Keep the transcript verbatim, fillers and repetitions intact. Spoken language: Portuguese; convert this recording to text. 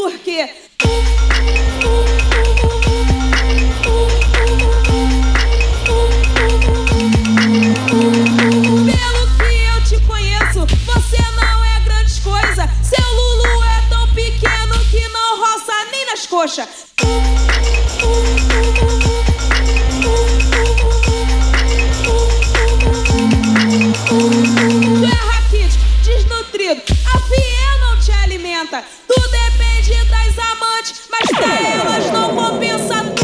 Por quê? Pelo que eu te conheço, você não é grandes coisas. Seu Lulu é tão pequeno que não roça nem nas coxas. Tu é raquítico, desnutrido, a fiel não te alimenta. Tu depende das amantes, mas pra elas não compensa.